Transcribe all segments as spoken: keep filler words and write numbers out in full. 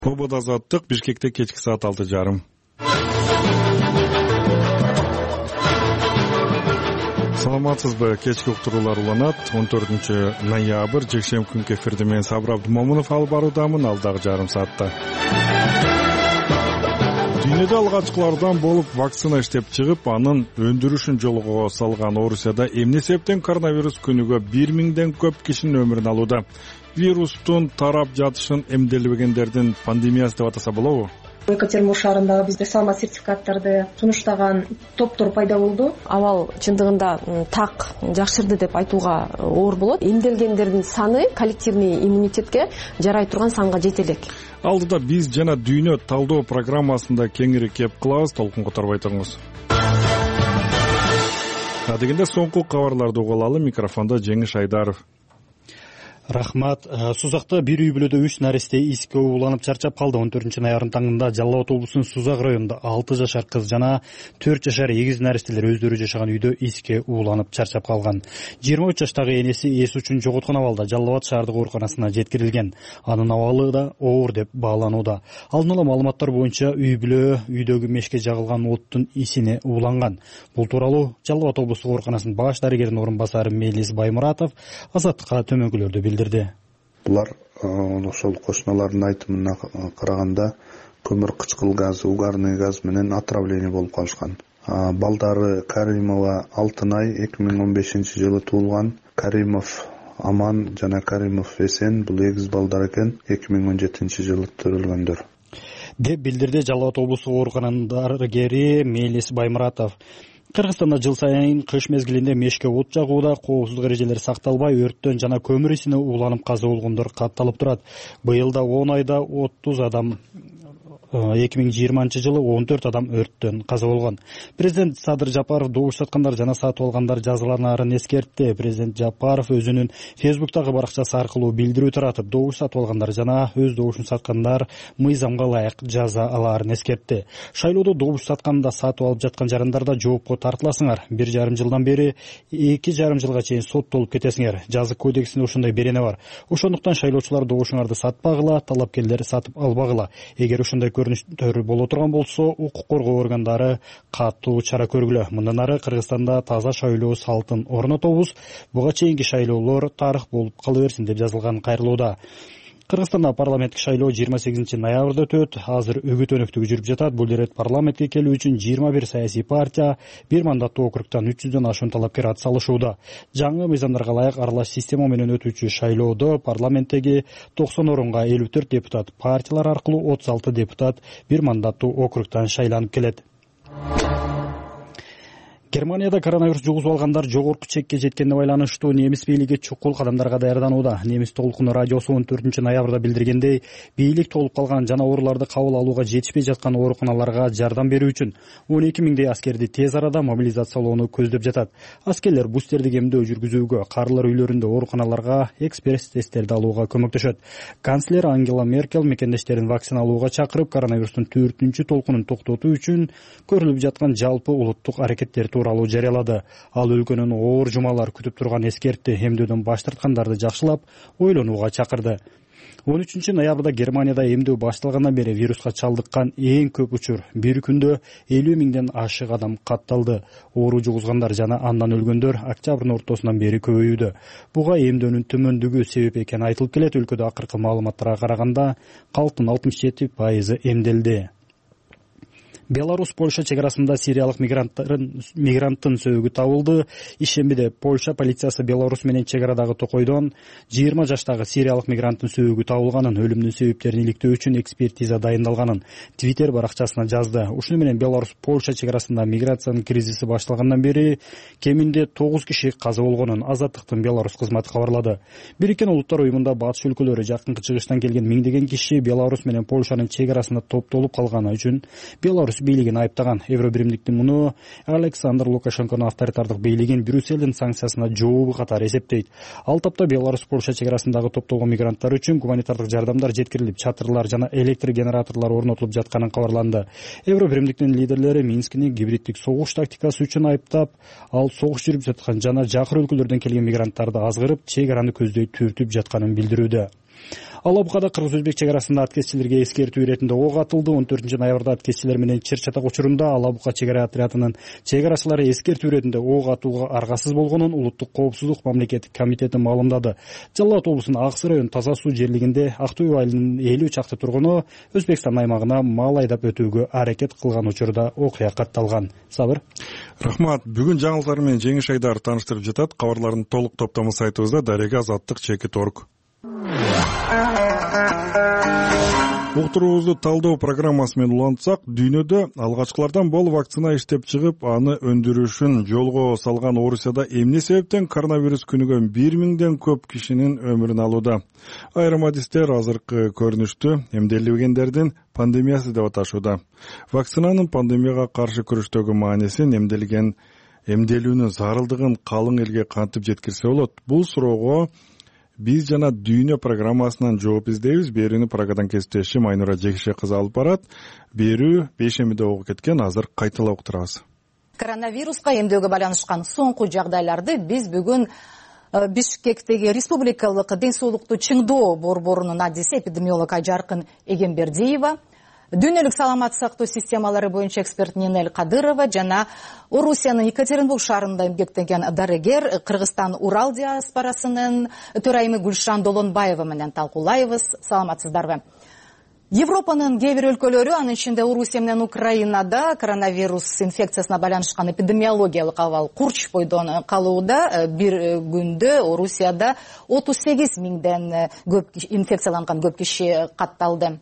Побода азаттык Бишкекте кечки саат алты жарым. Саламатсызбы, кечки уктуруулар уланат. он төртүнчү ноябрь жекшемби күнкү эфирде мен Сабыр Абдумомунов алып баруудамын алдагы жарым саатта. Дүйнөдө алгачкылардан болуп вакцина иштеп чыгып, анын өндүрүшүн жолго салган Орусияда эмне себептен коронавирус күнүгө бир миңден көп кишинин өмүрүн алууда. Вирустун тарап жатышын эмделбегендердин пандемиясы деп атаса болобу? Екатеринбург шаарындагы бизде салма сертификаттарды сунуштаган топтор пайда болду. Абал чындыгында так жакшырды деп айтууга оор болот. Эмделгендердин саны коллективный иммунитетке жарай турган санга жете элек. Алдыда биз жана дүйнө талдоо программасында кеңири кеп кылабыз, толкун которбой туруңуз. Адегенде соңку кабарларды угуп алалы, микрофондо Жеңиш Айдаров. Рахмат. Сузакта бир үй бүлөдө үч наристе иске ууланып чарчап калды. он төртүнчү ноябрдын таңында Жалал Абад облусунун Сузак районунда алты жашар кыз жана төрт жашар эгиз наристелер өздөрү жашаган үйдө иске ууланып чарчап калган. жыйырма үч жаштагы энеси эс учун жоготкон абалда Жалал Абад шаардык ооруканасына жеткирилген. Анын абалы да оор деп бааланууда. Алдын ала маалыматтар боюнча үй бүлө үйдөгү мешке жагылган оттун исине ууланган. Бул тууралуу Жалал Абад облустук ооруканасынын баш дарыгеринин орун басары Мелис Баймуратов Азаттыкка төмөнкүлөрдү билдирди. Булар ошол кошуналардын айтымына караганда көмүр кычкыл газ, угарный газ менен отравление болуп калышкан. Балдары Каримова Алтынай эки миң он бешинчи жылы туулган, Каримов Аман жана Каримов Эсен бул эгиз балдар экен, эки миң он жетинчи жылы төрөлгөндөр деп билдирди Жалал Абад облустук оорукананын дарыгери Мелис Баймуратов. Кыргызстанда жыл сайын кыш мезгилинде мешке от жагууда коопсуздук эрежелери сакталбай, өрттөн жана көмүр исине ууланып каза болгондор катталып турат. Быйыл да он айда отуз адам, эки миң жыйырманчы жылы он төрт адам өрттөн каза болгон. Президент Садыр Жапаров добуш саткандар жана сатып алгандар жазаланарын эскертти. Президент Жапаров өзүнүн Фейсбуктагы баракчасы аркылуу билдирүү таратып, добуш сатып алгандар жана өз добушун саткандар мыйзамга ылайык жаза алаарын эскертти. Шайлоодо добуш сатканда сатып алып жаткан жарандарда жоопко тартыласыңар. Бир жарым жылдан бери эки жарым жылга чейин соттолуп кетесиңер. Жазык кодексинде ошондой берене бар. Ошондуктан шайлоочулар добушуңарды сатпагыла, талапкерлер сатып албагыла. Эгер ошондой көрүнүштөр боло турган болсо, укук коргоо органдары катуу чара көргүлө. Мындан ары Кыргызстанда таза шайлоо салтын орнотобуз. Буга чейинки шайлоолор тарых болуп кала берсин деп жазылган кайрылууда. Кыргызстанда парламенттик шайлоо жыйырма сегизинчи ноябрда өтөт. Азыр үгүт өнөктүгү жүрүп жатат. Бул ирет парламентке келүү үчүн жыйырма бир саясий партия бир мандаттуу округтан үч жүздөн ашуун талапкер ат салышууда. Жаңы мыйзамдарга ылайык аралаш система менен өтүүчү шайлоодо парламенттеги токсон орунга элүү төрт депутат, партиялар аркылуу отуз алты депутат бир мандаттуу округтан шайланып келет. Германияда коронавирус жугузуп алгандар жогорку чекке жеткенине байланыштуу немис бийлиги чукул кадамдарга даярданууда. Немис толкуну радиосу он төртүнчү ноябрда билдиргендей, бийлик толуп калган жана ооруларды кабыл алууга жетишпей жаткан ооруканаларга жардам берүү үчүн он эки миңдей аскерди тез арада мобилизациялоону көздөп жатат. Аскерлер бустерди эмдөө жүргүзүүгө, каарылар үйлөрүндө ооруканаларга экспресс тесттерди алууга көмөктөшөт. Канцлер Ангела Меркель мекендештерин вакциналууга чакырып, коронавирустун төртүнчү толкунун токтотуу үчүн көрүлүп жаткан жалпы улуттук аракеттер тууралуу жарыялады. Ал өлкөнүн оор жумалар күтүп турган эскертти, эмдөөдөн баш тарткандарды жакшылап ойлонууга чакырды. он үчүнчү ноябрда Германияда эмдөө башталгандан бери вируска чалдыккан эң көп учур бир күндө элүү миңден ашык адам катталды. Оору жугузгандар жана андан өлгөндөр октябрдын ортосунан бери көбөйүүдө. Буга эмдөөнүн төмөндүгү себеп экени айтылып келет. Өлкөдө акыркы маалыматтарга караганда калктын алтымыш жети пайызы эмделди. Беларусь-Польша чегарасында сириялык мигранттын сөөгү табылды. Ишембиде Польша полициясы Беларусь менен чегарадагы токойдон жыйырма жаштагы сириялык мигранттын сөөгү табылганын, өлүмүнүн себептерин иликтөө үчүн экспертиза дайындалганын Twitter баракчасына жазды. Ушуну менен Беларусь-Польша чегарасында миграциянын кризиси башталгандан бери кеминде тогуз киши каза болгонун Азаттыктын Беларусь кызматы кабарлады. Бириккен Улуттар уюмунда батыш өлкөлөрү жакынкы чыгыштан келген миңдеген киши Беларусь менен Польшанын чегарасында топтолуп калганы үчүн Беларусь бийлигин айыптаган. Евробиримдиктин муну Александр Лукашенконун авторитардык бийлигин Брюссельдин санкциясына жообу катары эсептейт. Ал тапта Беларусь-Польша чегарасындагы топтолгон мигранттар үчүн гуманитардык жардамдар жеткирилип, чатырлар жана электр генераторлор орнотулуп жатканын кабарланды. Евробиримдиктин лидерлери Минскини гибриддик согуш тактикасы үчүн айыптап, ал согуш жүрүп жаткан жана жакыр өлкөлөрдөн келген мигранттарды азгырып, чегараны көздөй түртүп жатканын билдирүүдө. Алла Букада кыргыз өзбек чек арасында аткезчилерге эскертүү иретинде ок атылды. он төртүнчү ноябрда аткезчилер менен Чер чатак учурунда Алла Бука чек ара отрядынын чек арачылары эскертүү иретинде ок атууга аргасыз болгонун улуттук коопсуздук мамлекеттик комитети маалымдады. Жалал Абад облусунун Аксы району Таза суу жерлигинде Ак Төө айылынын элүү чакты тургуну Өзбекстан аймагына мал айдап өтүүгө аракет кылган учурда окуя катталган. Сабыр. Рахмат. Бүгүн жаңылыктар менен Жеңиш Айдар тааныштырып жатат. Кабарлардын толук топтому сайтыбызда дареге азаттык чекит орг. Уктуруубузду талдоо программасы менен улантсак, дүйнөдө алгачкылардан болуп вакцина иштеп чыгып, аны өндүрүшүн жолго салган Орусияда эмне себептен коронавирус күнүгө бир миңден көп кишинин өмүрүн алууда. Айрым адистер азыркы көрүнүштү эмделбегендердин пандемиясы деп аташууда. Вакцинанын пандемияга каршы күрөштөгү маанисин, эмделген эмделүүнүн зарылдыгын калың элге кантип жеткирсе болот? Бул суроого биз жана дүйнө программасынан жооп издейбиз. Берүүнү Прагадан кесиптешим Айнура Жекше кызы алып барат. Берүү бейшембиде угуп кеткен, азыр кайталап уктурабыз. Коронавируска эмдөөгө байланышкан соңку жагдайларды биз бүгүн Бишкектеги Республикалык ден соолукту чыңдоо борборунун адиси эпидемиолог Айжаркын Эгембердиева, дүйнөлүк саламат сактоо системалары боюнча эксперт Нинель Кадырова жана Орусиянын Екатеринбург шаарында эмгектенген дарыгер Кыргызстан Урал диаспорасынын төрайымы Гүлшан Долонбаева менен талкуулайбыз. Саламатсыздарбы? Европанын кээ бир өлкөлөрү, анын ичинде Орусия менен Украинада коронавирус инфекциясына байланышкан эпидемиологиялык абал курч бойдон калууда. Бир күндө Орусияда отуз сегиз миңден көп инфекцияланган көп киши катталды.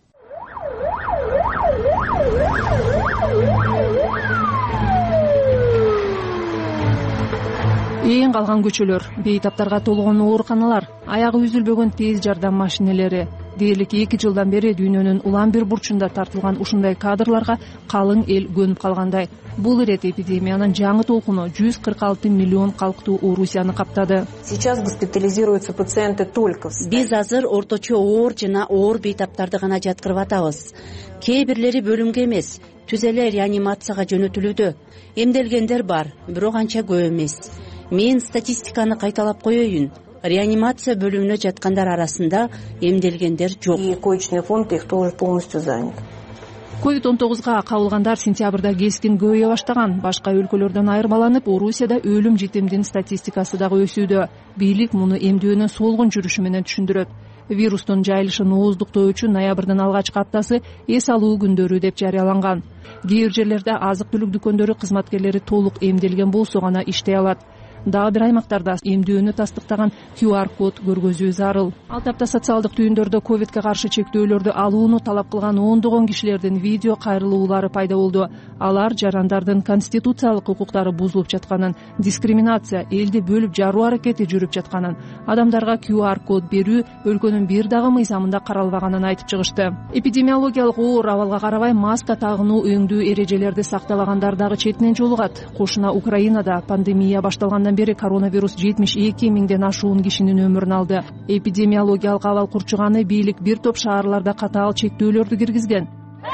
Эң калган көчөлөр, бейтаптарга толгон ооруканалар, аягы үзүлбөгөн тез жардам машинелери. Дээрлик эки жылдан бери дүйнөнүн улам бир бурчунда тартылган ушундай кадрларга калың эл көнүп калгандай. Бул ирет эпидемиянын жаңы толкуну жүз кырк алты миллион калктуу Орусияны каптады. Сейчас госпитализируются пациенты только. Биз азыр орточо оор жана оор бейтаптарды гана жаткырып атабыз. Кээ бирлери бөлүмгө эмес, түз эле реанимацияга жөнөтүлүүдө. Эмделгендер бар, бирок анча көп эмес. Мен статистиканы кайталап коеюн. Реанимация бөлүмүнө жаткандар арасында эмделгендер жок. И коечный фонд их тоже полностью занят. ковид он тогузга кабылгандар сентябрда кескин көбөйө баштаган. Башка өлкөлөрдөн айырмаланып, Орусияда өлүм житимдин статистикасы дагы өсүүдө. Бийлик муну эмдөөнүн солгун жүрүшү менен түшүндүрөт. Вирустун жайылышын ооздуктоо үчүн ноябрдын алгачкы аптасы эс алуу күндөрү деп жарыяланган. Кээ бир жерлерде азык түлүк дүкөндөрү кызматкерлери толук эмделген болсо гана иштей алат. Дагы бир аймактарда эмдөөнү тастыктаган кью ар код көргөзүү зарыл. Ал тапта социалдык түйүндөрдө ковидке каршы чектөөлөрдү алууну талап кылган ондогон кишилердин видео кайрылуулары пайда болду. Алар жарандардын конституциялык укуктары бузулуп жатканын, дискриминация, элди бөлүп жаруу аракети жүрүп жатканын, адамдарга кью ар код берүү өлкөнүн бир дагы мыйзамында каралбаганын айтып чыгышты. Эпидемиологиялык оор абалга карабай маска тагынуу өңдүү эрежелерди сакталагандар дагы четинен жолугат. Кошуна Украинада пандемия башталгандан бери коронавирус жетимиш эки миңден ашуун кишинин өмүрүн алды. Эпидемиологиялык абал курчуганы бийлик бир топ шаарларда катаал чектөөлөрдү киргизген.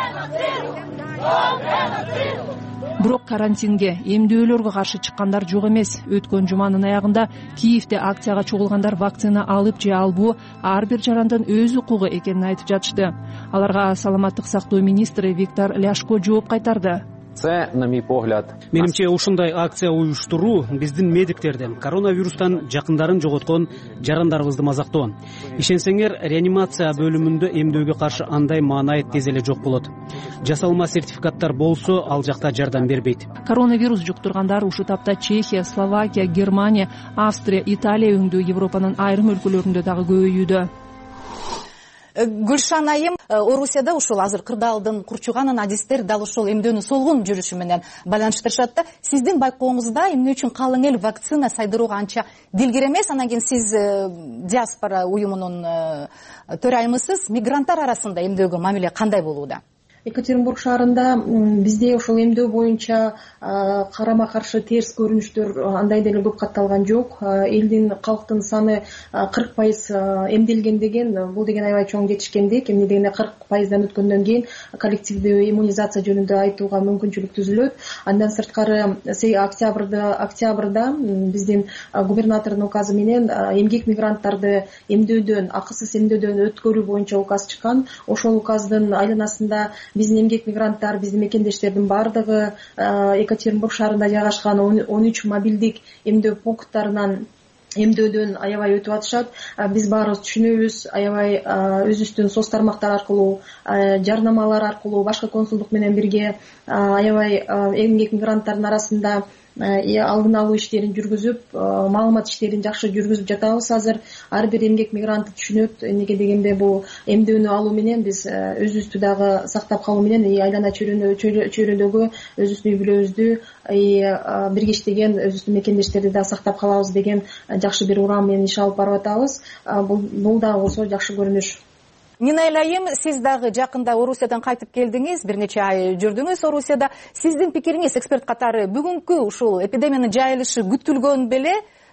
Бирок карантинге, эмдөөлөргө каршы чыккандар жок эмес. Өткөн жуманын аягында Киевде акцияга чогулгандар вакцина алып же албоо ар бир жарандын өз укугу экенин айтып жатышты. Аларга саламаттык сактоо министри Виктор Ляшко жооп кайтарды. Менимче ушундай акция уюштуруу биздин медиктерди коронавирустан жакындарын жоготкон жарандарыбызды мазактоо. Ишенсеңер, реанимация бөлүмүндө эмдөөгө каршы андай маанайыт тез эле жок болот. Жасалма сертификаттар болсо, ал жакта жардам бербейт. Коронавирус жуктургандар ушу тапта Чехия, Словакия, Германия, Австрия, Италия өңдүү Европанын айрым өлкөлөрүндө дагы көбөйүүдө. Гүлшан айым, Орусияда ушул азыр кырдаалдын курчуганын адистер дал ушул эмдөөнүн солгун жүрүшү менен байланыштырышат да. Сиздин байкооңузда эмне үчүн калың эл вакцина сайдырууга анча дилгир эмес? Анан кийин сиз диаспора уюмунун төрайымысыз. Мигранттар арасында эмдөөгө мамиле кандай болууда? Екатеринбург шаарында бизде ошол эмдөө боюнча карама каршы терс көрүнүштөр андай деле көп катталган жок. Элдин, калктын саны кырк пайыз эмделген деген, бул деген аябай чоң жетишкендик. Эмне дегенде кырк пайыздан өткөндөн кийин коллективдүү иммунизация жөнүндө айтууга мүмкүнчүлүк түзүлөт. Андан сырткары октябрда октябрда биздин губернатордун указы менен эмгек мигранттарды эмдөөдөн, акысыз эмдөөдөн өткөрүү боюнча указ чыккан. Ошол указдын айланасында биздин эмгек мигранттар, биздин мекендештердин баардыгы Екатеринбург шаарында жайгашкан он үч мобилдик эмдөө пункттарынан эмдөөдөн аябай өтүп атышат. Биз баарыбыз түшүнөбүз, аябай өзүбүздүн соц тармактар аркылуу, жарнамалар аркылуу, башкы консулдук менен бирге аябай эмгек мигранттардын арасында алдын алуу иштерин жүргүзүп, маалымат иштерин жакшы жүргүзүп жатабыз. Азыр ар бир эмгек мигрант түшүнөт, эмнеге дегенде бул эмдөөнү алуу менен биз өзүбүздү дагы сактап калуу менен айлана чөйрөдөгү өзүбүздүн үй бүлөбүздү бирге иштеген өзүбүздүн мекендештерди да сактап калабыз деген жакшы бир урам менен иш алып барып атабыз. Бул дагы болсо жакшы көрүнүш. Нина Айым, сиз дагы жакында Орусиядан кайтып келдиңиз, бир нече ай жүрдүңүз Орусияда. Сиздин пикириңиз, эксперт катары, бүгүнкү ушул эпидемиянын жайылышы күтүлгөн беле,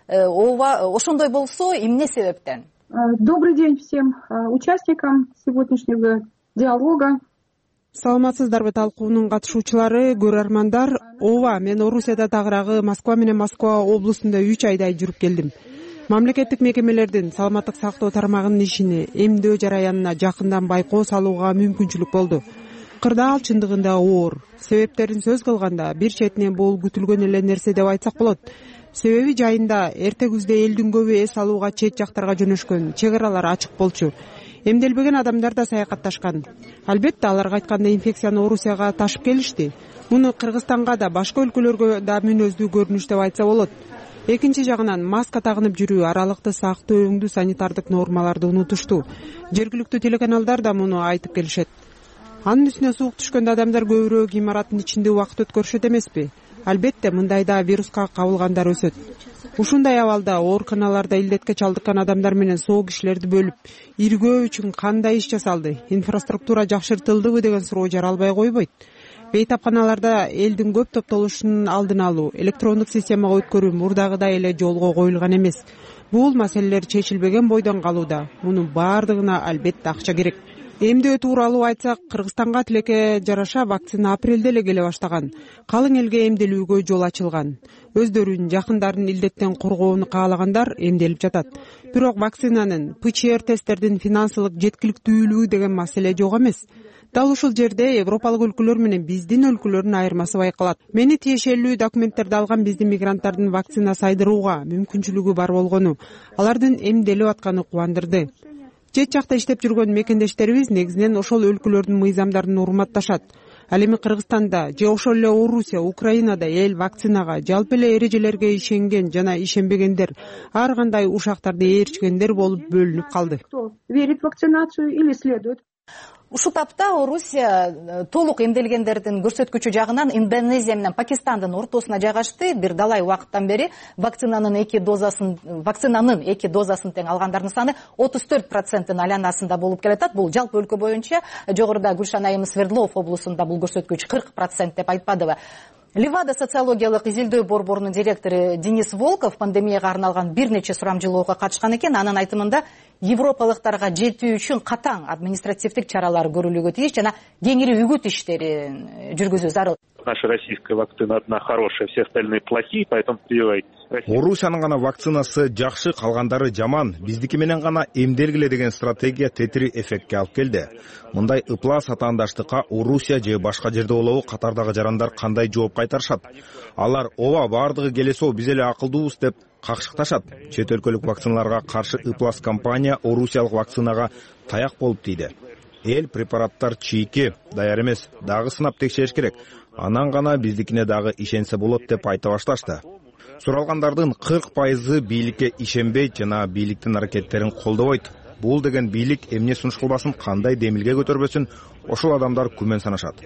ооба ошондой болсо, эмне себептен? Добрый день всем участникам сегодняшнего диалога. Саламатсыздарбы талкуунун катышуучулары, көрөрмандар. Ооба, мен Орусияда тагыраагы Москва менен Москва облусунда үч айдай жүрүп келдим. Мамлекеттик мекемелердин саламаттык сактоо тармагынын ишине, эмдөө жараянына жакындан байкоо салууга мүмкүнчүлүк болду. Кырдаал чындыгында оор. Себептерин сөз кылганда, бир четинен бул күтүлгөн эле нерсе деп айтсак болот. Себеби жайында эрте күздө элдин көбү эс алууга чет жактарга жөнөшкөн, чек аралар ачык болчу. Эмделбеген адамдар да саякатташкан. Албетте аларга айтканда инфекцияны Орусияга ташып келишти. Муну Кыргызстанга да, башка өлкөлөргө да мүнөздүү көрүнүш деп айтса болот. Экинчи жагынан маска тагынып жүрүү, аралыкты сактоо, өңдүү санитардык нормаларды унутушту. Жергиликтүү телеканалдар да муну айтып келишет. Анын үстүнө суук түшкөндө адамдар көбүрөөк имараттын ичинде убакыт өткөрүшөт эмеспи? Албетте, мындайда вируска кабылгандар өсөт. Ушундай абалда ооруканаларда илдетке чалдыккан адамдар менен соо кишилерди бөлүп, иргөө үчүн кандай иш жасалды? Инфраструктура жакшыртылдыбы деген суроо жаралбай койбойт. Бейтапканаларда элдин көп топтолушунун алдын алуу, электрондук системага өткөрүү мурдагыдай эле жолго коюлган эмес. Бул маселелер чечилбеген бойдон калууда. Мунун баардыгына албетте акча керек. Эмдөө тууралуу айтсак, Кыргызстанга тилекке жараша вакцина апрелде эле келе баштаган. Калың элге эмделүүгө жол ачылган. Өздөрүнүн жакындарын илдеттен коргоону каалагандар эмделип жатат. Бирок вакцинанын, ПЧР тесттердин финансылык жеткиликтүүлүгү деген маселе жок эмес. Дал ушул жерде европалык өлкөлөр менен биздин өлкөлөрдүн айырмасы байкалат. Мени тиешелүү документтерди алган биздин мигранттардын вакцина сайдырууга мүмкүнчүлүгү бар болгону, алардын эмделип атканы кубандырды. Чет жакта иштеп жүргөн мекендештерибиз негизинен ошол өлкөлөрдүн мыйзамдарын урматташат. Ал эми Кыргызстанда же ошол эле Орусия, Украинада эл вакцинага, жалпы эле эрежелерге ишенген жана ишенбегендер, ар кандай ушактарды ээрчигендер болуп бөлүнүп калды. Верит в вакцинацию или следует? Ушул тапта Орусия толук эмделгендердин көрсөткүчү жагынан Индонезия менен Пакистандын ортосуна жайгашты. Бир далай убакыттан бери вакцинанын эки дозасын вакцинанын эки дозасын тең алгандардын саны отуз төрт проценттин айланасында болуп келатат. Бул жалпы өлкө боюнча. Жогоруда Гүлшан айым Свердлов облусунда бул көрсөткүч кырк процент деп айтпадыбы? Левада социологиялык изилдөө борборунун директору Денис Волков пандемияга арналган бир нече сурамжылоого катышкан экен. Анын айтымында европалыктарга жетүү үчүн катаң административдик чаралар көрүлүүгө тийиш жана кеңири үгүт иштерин жүргүзүү зарыл. Наша российская вакцина одна хорошая, все остальные плохие, поэтому прививайте. Орусиянын гана вакцинасы жакшы, калгандары жаман, биздики менен гана эмделгиле деген стратегия тетири эффектке алып келди. Мындай ыплас атаандаштыкка Орусия же башка жерде болобу катардагы жарандар кандай жооп кайтарышат? Алар ооба баардыгы келесоо биз эле акылдуубуз деп какшыкташат. Чет өлкөлүк вакциналарга каршы ыплас компания Орусиялык вакцинага таяк болуп тийди. Эл препараттар чийки, даяр эмес, дагы сынап текшериш керек. Анан гана биздикине дагы ишенсе болот деп айта башташты. Суралгандардын кырк пайызы бийликке ишенбейт жана бийликтин аракеттерин колдобойт. Бул деген бийлик эмне сунуш кылбасын, кандай демилге көтөрбөсүн, ошол адамдар күмөн санашат.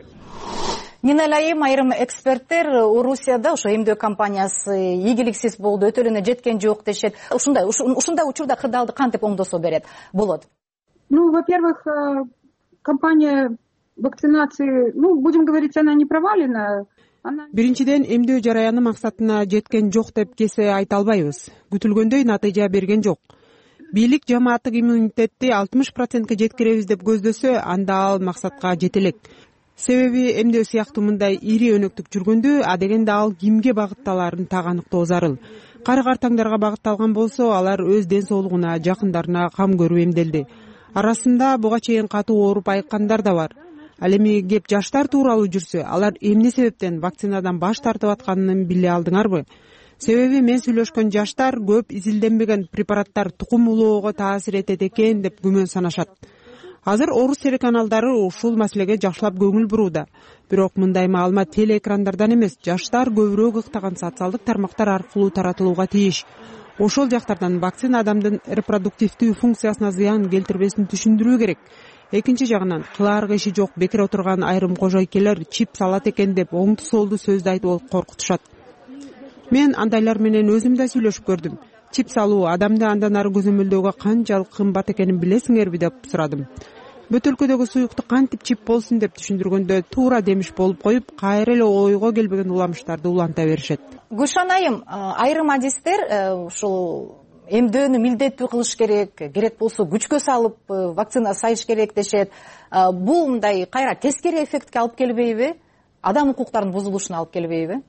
Нина Айым, айрым эксперттер Орусияда ошо эмдөө компаниясы ийгиликсиз болду, өтөлүнө жеткен жок дешет. Ушундай ушундай учурда кырдаалды кантип оңдосо берет болот? Ну, во-первых, компания вакцинации, ну, будем говорить, она не провалена. Биринчиден, эмдөө жараяны максатына жеткен жок деп кесе айта албайбыз. Күтүлгөндөй натыйжа берген жок. Бийлик жамааттык иммунитетти алтымыш процентке жеткиребиз деп көздөсө, анда ал максатка жете элек. Себеби эмдөө сыяктуу мындай ири өнөктүк жүргөндө, адегенде ал кимге багытталарын так аныктоо зарыл. Кары картаңдарга багытталган болсо, алар өз ден соолугуна, жакындарына кам көрүп эмделди. Арасында буга чейин катуу ооруп айыккандар да бар. Ал эми кеп жаштар тууралуу жүрсө, алар эмне себептен вакцинадан баш тартып атканын биле алдыңарбы? Себеби мен сүйлөшкөн жаштар көп изилденбеген препараттар тукум улоого таасир этет экен деп күмөн санашат. Азыр орус телеканалдары ушул маселеге жакшылап көңүл бурууда. Бирок мындай маалымат телеэкрандардан эмес, жаштар көбүрөөк ыктаган социалдык тармактар аркылуу таратылууга тийиш. Ошол жактардан вакцина адамдын репродуктивдүү функциясына зыян келтирбесин түшүндүрүү керек. Экинчи жагынан, кылаарга иши жок бекер отурган айрым кожойкелер чип салат экен деп оңду солду сөздү айтып коркутушат. Мен андайлар менен өзүм да сүйлөшүп көрдүм. Чип салуу адамды андан ары көзөмөлдөөгө канчалык кымбат экенин билесиңерби деп сурадым. Бөтөлкөдөгү суюкту кантип чип болсун деп түшүндүргөндө туура демиш болуп коюп, кайра эле ойго келбеген уламыштарды уланта беришет. Гүлшан айым, айрым адистер ушул эмдөөнү милдеттүү кылыш керек, керек болсо күчкө салып вакцина сайыш керек дешет. Бул мындай кайра тескери эффектке алып келбейби? Адам укуктарынын бузулушуна алып келбейби?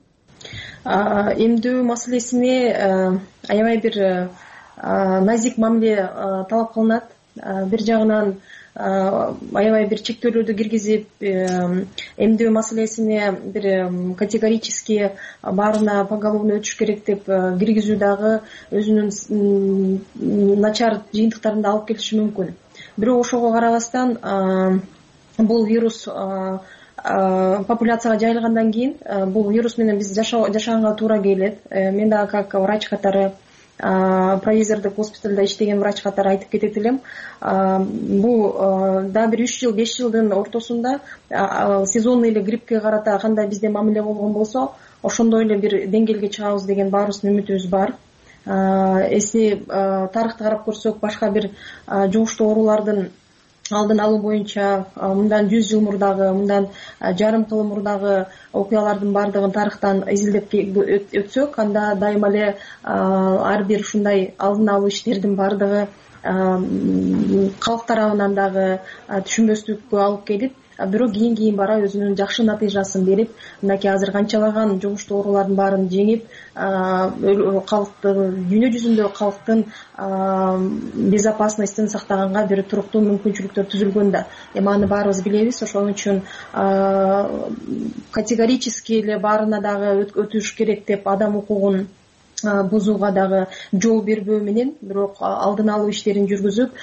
Эмдөө маселесине аябай бир назик мамиле талап кылынат. Бир жагынан аябай бир чектөөлөрдү киргизип, эмдөө маселесине бир категорически баарына поголовно өтүш керек деп киргизүү дагы өзүнүн начар жыйынтыктарын да алып келиши мүмкүн. Бирок ошого карабастан бул вирус популяцияга жайылгандан кийин бул вирус менен биз жашаганга туура келет. Мен дагы как врач катары, провизордук госпиталда иштеген врач катары айтып кетет элем. Бул да бир үч жыл, беш жылдын ортосунда сезонный эле гриппке карата кандай бизде мамиле болгон болсо, ошондой эле бир деңгээлге чыгабыз деген баарыбыздын үмүтүбүз бар. Эси тарыхты карап көрсөк, башка бир жугуштуу оорулардын алдын алуу боюнча мындан жүз жыл мурдагы, мындан жарым кыл мурдагы окуялардын баардыгын тарыхтан изилдеп өтсөк, анда дайыма эле ар бир ушундай алдын алуу иштердин баардыгы калк тарабынан дагы түшүнбөстүккө алып келип, бирок кийин кийин бара өзүнүн жакшы натыйжасын берип, мынакей азыр канчалаган жугуштуу оорулардын баарын жеңип, калктын дүйнө жүзүндө калктын безопасностун сактаганга бир туруктуу мүмкүнчүлүктөр түзүлгөн да. Эми аны баарыбыз билебиз, ошон үчүн категорически эле баарына дагы өтүш керек деп адам укугун бузууга дагы жол бербөө менен, бирок алдын алуу иштерин жүргүзүп,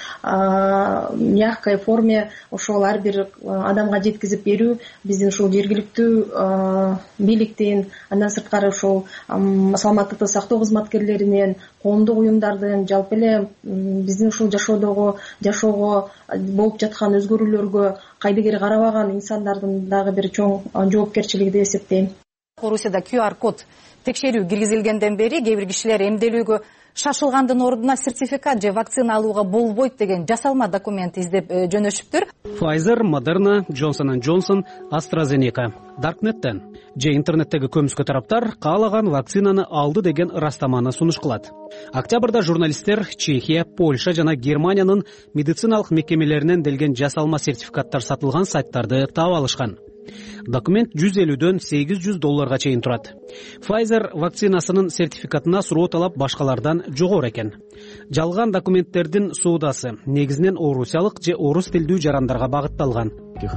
мягкой форме ошол ар бир адамга жеткизип берүү биздин ушул жергиликтүү бийликтин, андан сырткары ушул саламаттыкты сактоо кызматкерлеринин, коомдук уюмдардын, жалпы эле биздин ушул жашоодогу жашоого болуп жаткан өзгөрүүлөргө кайдыгер карабаган инсандардын дагы бир чоң жоопкерчилиги деп эсептейм. Орусияда ку ар код текшерүү киргизилгенден бери кээ бир кишилер эмделүүгө шашылгандын ордуна сертификат же вакцина алууга болбойт деген жасалма документ издеп жөнөшүптүр. Pfizer, Moderna, Johnson энд Johnson, AstraZeneca. Darknet'ten же интернеттеги көмүскө тараптар каалаган вакцинаны алды деген ырастаманы сунуш кылат. Октябрда журналисттер Чехия, Польша жана Германиянын медициналык мекемелеринен делген жасалма сертификаттар сатылган сайттарды таап алышкан. Документ жүз элүүдөн сегиз жүз долларга чейин турат. Pfizer вакцинасынын сертификатына суроо талап башкалардан жогору экен. Жалган документтердин соодасы негизинен орусиялык же орус тилдүү жарандарга багытталган.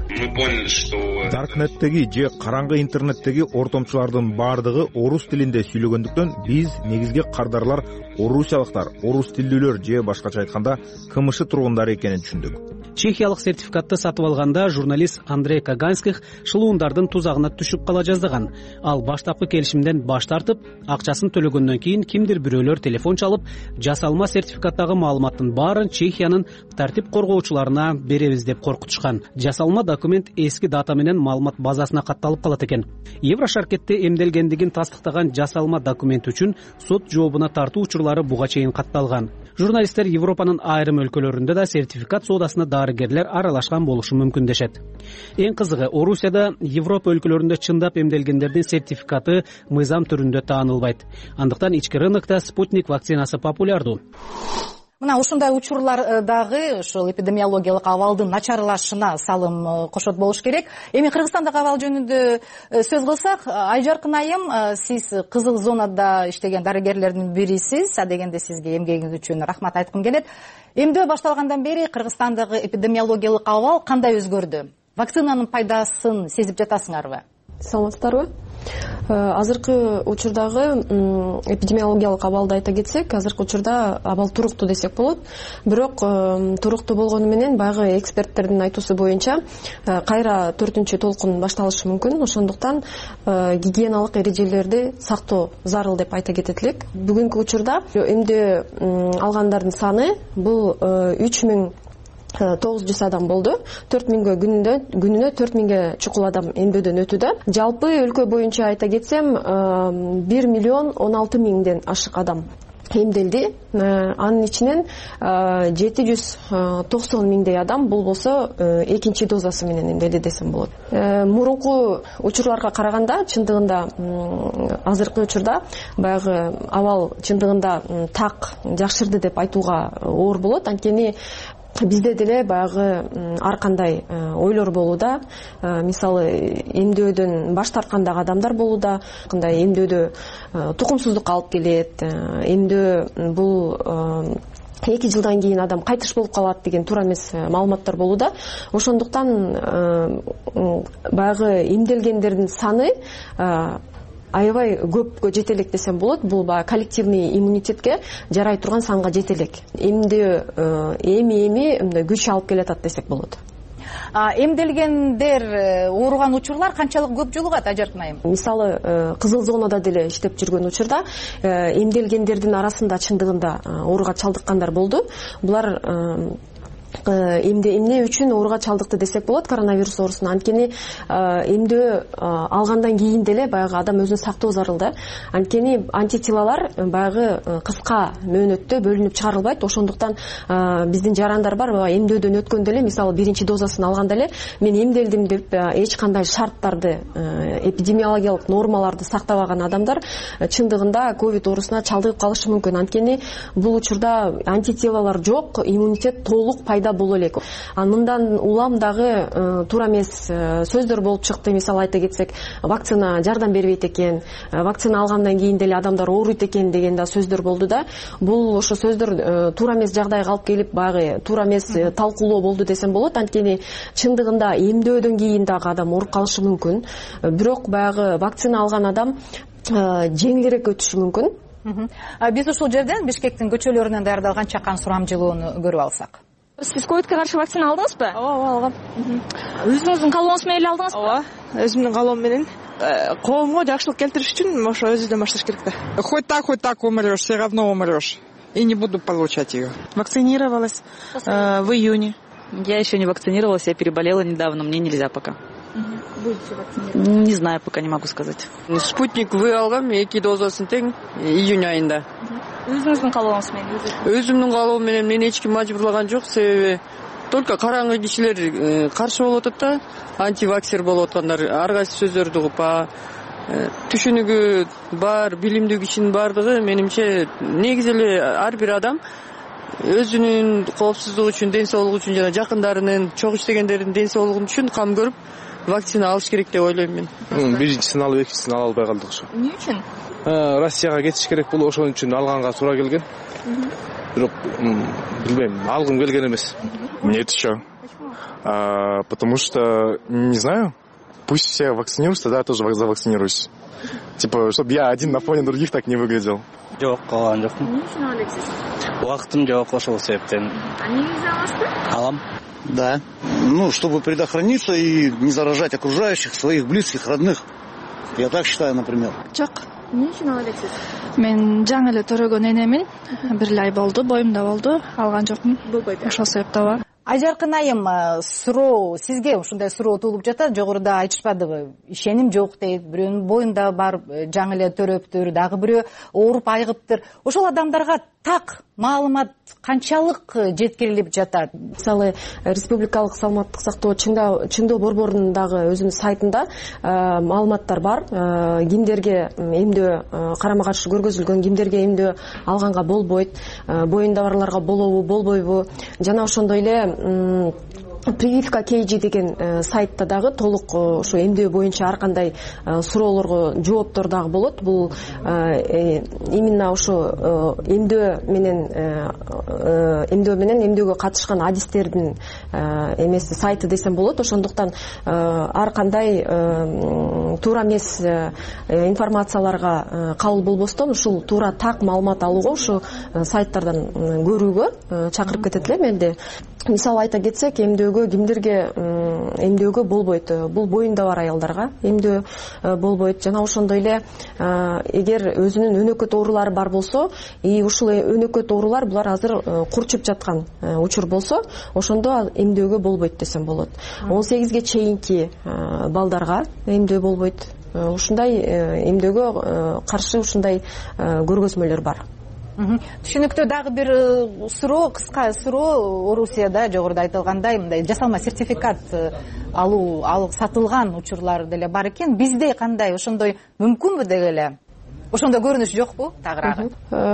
Darknet'теги же караңгы интернеттеги ортомчулардын баардыгы орус тилинде сүйлөгөндүктөн биз негизги кардарлар орусиялыктар, орус тилдүүлөр же башкача айтканда КМШ тургундары экенин түшүндүк. Чехиялык сертификатты сатып алганда журналист Андрей Каганских шылуундардын тузагына түшүп кала жаздаган. Ал баштапкы келишимден баш тартып, акчасын төлөгөндөн кийин кимдир бирөөлөр телефон чалып, жасалма сертификаттагы маалыматтын баарын Чехиянын тартип коргоочуларына беребиз деп коркутушкан. Жасалма документ эски дата менен маалымат базасына катталып калат экен. Еврошаркетте эмделгендигин тастыктаган жасалма документ үчүн сот жообуна тартуу учурлары буга чейин катталган. Журналисттер Европанын айрым өлкөлөрүндө да сертификат соодасына дарыгерлер аралашкан болушу мүмкүн дешет. Эң кызыгы, Орусияда Европа өлкөлөрүндө чындап эмделгендердин сертификаты мыйзам түрүндө таанылбайт. Андыктан ички рынокто спутник вакцинасы популярдуу. Мына ушундай учурлар дагы ушул эпидемиологиялык абалдын начарлашына салым кошот болуш керек. Эми Кыргызстандагы абал жөнүндө сөз кылсак, Айжаркын айым, сиз кызыл зонада иштеген дарыгерлердин бирисиз, а дегенде сизге эмгегиңиз үчүн рахмат айткым келет. Эмдөө башталгандан бери Кыргызстандагы эпидемиологиялык абал кандай өзгөрдү? Вакцинанын пайдасын сезип жатасыңарбы? Саламатсыздарбы? Азыркы учурдагы эпидемиологиялык абалды айта кетсек, азыркы учурда абал туруктуу десек болот. Бирок туруктуу болгону менен баягы эксперттердин айтуусу боюнча кайра төртүнчү толкун башталышы мүмкүн. Ошондуктан гигиеналык эрежелерди сактоо зарыл деп айта кетет элек. Бүгүнкү учурда эмдөө алгандардын саны бул үч миң тогуз жүз адам болду. төрт миңге күнүнө күнүнө төрт миңге чукул адам эмдөөдөн өтүүдө. Жалпы өлкө боюнча айта кетсем, бир миллион он алты миңден ашык адам эмделди. Анын ичинен жети жүз токсон миңдей адам бул болсо экинчи дозасы менен эмделди десем болот. Мурунку учурларга караганда чындыгында азыркы учурда баягы абал чындыгында так жакшырды деп айтууга оор болот. Анткени бизде деле баягы ар кандай ойлор болууда. Мисалы, эмдөөдөн баш тарткандагы адамдар болууда. Кандай эмдөөдө тукумсуздукка алып келет. Эмдөө бул эки жылдан кийин адам кайтыш болуп калат деген туура эмес маалыматтар болууда. Ошондуктан баягы эмделгендердин саны аябай көпкө жете элек десем болот. Бул баягы коллективный иммунитетке жарай турган санга жете элек. Эмдөө эми-эми күч алып келатат десек болот. Эмделгендер ооруган учурлар канчалык көп жолугат, Айжаркын айым? Мисалы, кызыл зонада деле иштеп жүргөн учурда эмделгендердин арасында чындыгында ооруга чалдыккандар болду. Булар эмде эмне үчүн ооруга чалдыкты десек болот, коронавирус оорусуна. Анткени эмдөө алгандан кийин деле баягы адам өзүн сактоо зарыл да. Анткени антитилалар баягы кыска мөөнөттө бөлүнүп чыгарылбайт. Ошондуктан биздин жарандар бар, эмдөөдөн өткөндө эле, мисалы биринчи дозасын алганда эле мен эмделдим деп эч кандай шарттарды, эпидемиологиялык нормаларды сактабаган адамдар чындыгында ковид оорусуна чалдыгып калышы мүмкүн. Анткени бул учурда антитилалар жок, иммунитет толук пайда боло элек. Мындан улам дагы туура эмес сөздөр болуп чыкты. Мисалы айта кетсек, вакцина жардам бербейт экен, вакцина алгандан кийин деле адамдар ооруйт экен деген да сөздөр болду да. Бул ошо сөздөр туура эмес жагдайга алып келип, баягы туура эмес талкуулоо болду десем болот. Анткени чындыгында эмдөөдөн кийин дагы адам ооруп калышы мүмкүн. Бирок баягы вакцина алган адам жеңилирээк өтүшү мүмкүн. Биз ушул жерден Бишкектин көчөлөрүнөн даярдалган чакан сурам жылууну көрүп алсак. Сиз ковидке каршы вакцина алдыңызбы? Ооба, алгам. Өзүңүздүн каалооңуз менен эле алдыңызбы? Ооба, өзүмдүн каалоом менен. Коомго жакшылык келтириш үчүн ошо өзүбүздөн башташ керек да. Хоть так, хоть так умрёшь, все равно умрёшь. И не буду получать ее. Вакцинировалась в июне. Я еще не вакцинировалась, я переболела недавно, мне нельзя пока. Будете вакцинироваться? Не знаю, пока не могу сказать. Спутник вы алгам, эки дозасын тең июнь айында. Өзүңүздүн каалооңуз менен? Өзүмдүн каалоом менен, мени эч ким мажбурлаган жок, себеби только караңгы кишилер каршы болуп атат да, антиваксер болуп аткандар, ар кайсы сөздөрдү угуп, түшүнүгү бар, билимдүү кишинин бардыгы менимче негизи эле ар бир адам өзүнүн коопсуздугу үчүн, ден соолугу үчүн жана жакындарынын, чогуу иштегендердин ден соолугу үчүн кам көрүп вакцина алыш керек деп ойлойм мен. Биринчисин алып, экинчисин ала албай калдык ошо. Эмне үчүн? Россияга кетиш керек болуп, ошон үчүн алганга туура келген. Бирок билбейм, алгым келген эмес. Нет еще. А, потому что, не знаю, пусть все вакцинируются, тогда я тоже завакцинируюсь. Типа, чтобы я один на фоне других так не выглядел. Жок, алган жокмун. Эмне үчүн алексиз? Убактым жок, ошол себептен. А негизи аласызбы? Алам. Да. Ну, чтобы предохраниться и не заражать окружающих, своих близких, родных. Я так считаю, например. Жок. Эмне үчүн ала элексиз? Мен жаңы эле төрөгөн энемин. Бир ай болду, боюмда болду. Алган жокмун. Болбойт. Ошол себептен ооба. Айжаркын айым, суроо сизге ушундай суроо туулуп жатат, жогоруда айтышпадыбы? Ишеним жок дейт, бирөөнүн боюнда бар жаңы эле төрөптүр, дагы бирөө ооруп айыгыптыр. Ошол адамдарга так маалымат канчалык жеткирилип жатат? Мисалы, республикалык саламаттык сактоо чыңдоо борборунундагы өзүнүн сайтында маалыматтар бар. Кимдерге эмдөө, карама каршы көргөзүлгөн кимдерге эмдөө алганга болбойт, боюнда барларга болобу, болбойбу, жана ошондой эле прививка кейжи деген сайтта дагы толук ушу эмдөө боюнча ар кандай суроолорго жооптор дагы болот. Бул именно ушу эмдөө менен эмдөө менен эмдөөгө катышкан адистердин эмеси сайты десем болот. Ошондуктан ар кандай туура эмес информацияларга кабыл болбостон ушул туура так маалымат алууга ушу сайттардан көрүүгө чакырып кетет элем элди. Мисалы айта кетсек, эмдөөгө кимдерге эмдөөгө болбойт? Бул боюнда бар аялдарга эмдөө болбойт. Жана ошондой эле эгер өзүнүн өнөкөт оорулары бар болсо, и ушул өнөкөт оорулар булар азыр курчуп жаткан учур болсо, ошондо эмдөөгө болбойт десем болот. он сегизге чейинки балдарга эмдөө болбойт. Ушундай эмдөөгө каршы ушундай көргөзмөлөр бар. Түшүнүктүү. Дагы бир суроо, кыска суроо. Орусияда жогоруда айтылгандай мындай жасалма сертификат алуу, алып сатылган учурлар деле бар экен. Бизде кандай? Ошондой мүмкүнбү дегеле? Ошондо көрүнүш жокпу тагыраагы?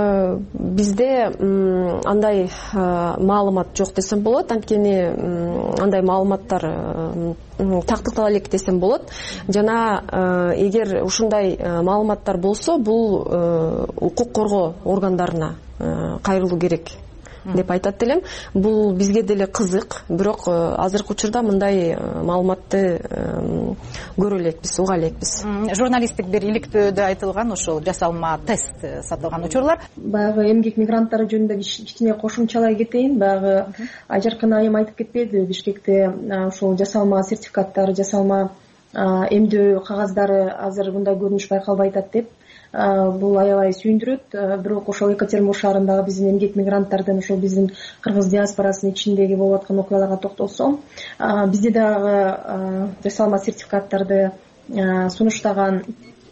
Бизде андай маалымат жок десем болот. Анткени андай маалыматтар тактыктала элек десем болот. Жана эгер ушундай маалыматтар болсо, бул укук коргоо органдарына кайрылуу керек деп айтат элем. Бул бизге деле кызык, бирок азыркы учурда мындай маалыматты көрө элекпиз, уга элекпиз. Журналисттик бир иликтөөдө айтылган ошол жасалма тест сатылган учурлар. Баягы эмгек мигранттары жөнүндө кичине кошумчалай кетейин. Баягы Айжаркын айым айтып кетпеди, Бишкекте ошол жасалма сертификаттар, жасалма эмдөө кагаздары азыр мындай көрүнүш байкалбай атат деп. Бул аябай сүйүндүрөт. Бирок ошол Екатеринбург шаарындагы биздин эмгек мигранттардын, ошол биздин кыргыз диаспорасынын ичиндеги болуп аткан окуяларга токтолсом, бизде дагы жасалма сертификаттарды сунуштаган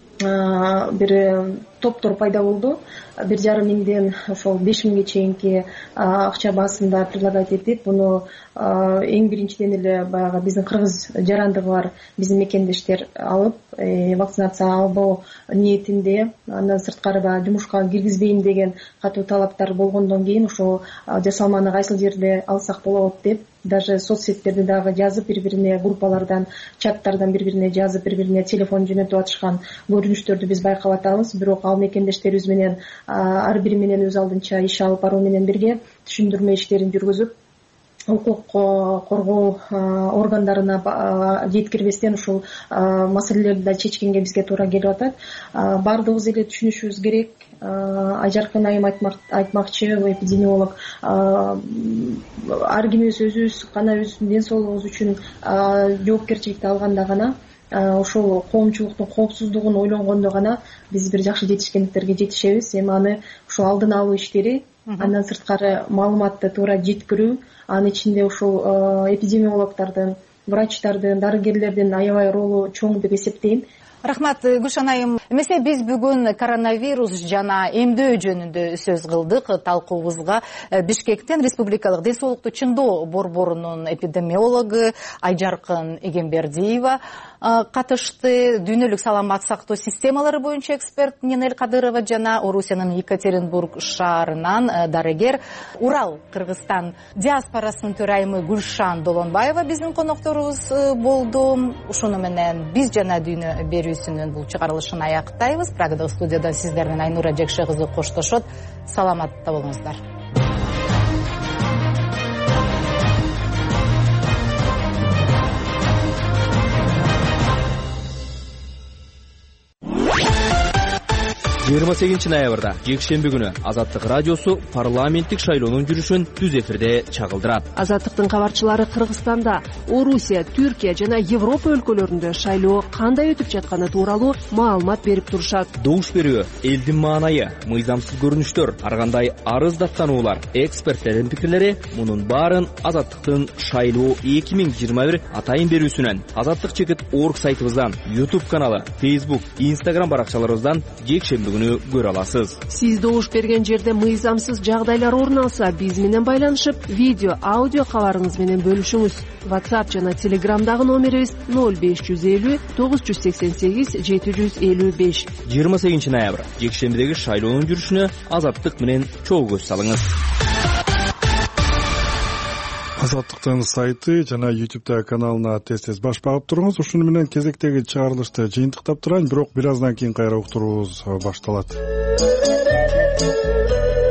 бир топтор пайда болду. Бир жарым миңден ошол беш миңге чейинки акча баасында предлагать этип, буну эң биринчиден эле баягы биздин кыргыз жарандыгы бар биздин мекендештер алып, вакцинация албоо ниетинде, андан сырткары баягы жумушка киргизбейм деген катуу талаптар болгондон кийин ошол жасалманы кайсыл жерде алсак болот деп, даже соцсеттерде дагы жазып, бири-бирине группалардан, чаттардан бири-бирине жазып, бири-бирине телефон жөнөтүп атышкан көрүнүштөрдү биз байкап атабыз. Бирок ал мекендештерибиз менен ар бири менен өз алдынча иш алып баруу менен бирге түшүндүрмө иштерин жүргүзүп, укук коргоо органдарына жеткирбестен ушул маселелерди да чечкенге бизге туура келип атат. Бардыгыбыз эле түшүнүшүбүз керек. Айжаркын айым айтмакчы, эпидемиолог, ар кимибиз өзүбүз гана өзүбүздүн ден соолугубуз үчүн жоопкерчиликти алганда гана, ошол коомчулуктун коопсуздугун ойлонгондо гана биз бир жакшы жетишкендиктерге жетишебиз. Эми аны ушул алдын алуу иштери, андан сырткары маалыматты туура жеткирүү, анын ичинде ушул эпидемиологдордун, врачтардын, дарыгерлердин аябай ролу чоң деп эсептейм. Рахмат, Гүлшан айым. Эмесе биз бүгүн коронавирус жана эмдөө жөнүндө сөз кылдык. Талкуубузга Бишкектен Республикалык ден соолукту чыңдоо борборунун эпидемиологу Айжаркын Эгембердиева катышты. Дүйнөлүк саламаттык сактоо системалары боюнча эксперт Нинель Кадырова жана Орусиянын Екатеринбург шаарынан дарыгер, Урал, Кыргызстан диаспорасынын төрайымы Гүлшан Долонбаева биздин конокторубуз болду. Ушуну менен биз жана дүйнө берүүсүнүн бул чыгарылышын аяктайбыз. Прагадагы студияда сиздер менен Айнура Жекше кызы коштошот. Саламатта болуңуздар. жыйырма сегизинчи ноябрда жекшемби күнү Азаттык радиосу парламенттик шайлоонун жүрүшүн түз эфирде чагылдырат. Азаттыктын кабарчылары Кыргызстанда, Орусия, Түркия жана Европа өлкөлөрүндө шайлоо кандай өтүп жатканы тууралуу маалымат берип турушат. Добуш берүү, элдин маанайы, мыйзамсыз көрүнүштөр, ар кандай арыз даттануулар, эксперттердин пикирлери мунун баарын Азаттыктын шайлоо эки миң жыйырма бир атайын берүүсүнөн, Азаттык чекит орг сайтыбыздан, YouTube каналы, Facebook, Instagram баракчаларыбыздан жекшемби күнү көрө аласыз. Сиз добуш берген жерде мыйзамсыз жагдайлар орун алса, биз менен байланышып, видео, аудио кабарыңыз менен бөлүшүңүз. WhatsApp жана Telegramдагы номерибиз ноль беш жүз элүү тогуз жүз сексен сегиз жети жүз элүү беш. жыйырма сегизинчи ноябрь жекшембидеги шайлоонун жүрүшүнө Азаттык менен чогуу көз салыңыз. Азаттыктын сайты жана YouTube каналына тез-тез баш багып туруңуз. Ушуну менен кезектеги чыгарылышты жыйынтыктап турайын, бирок бир аздан кийин кайра уктуруубуз башталат.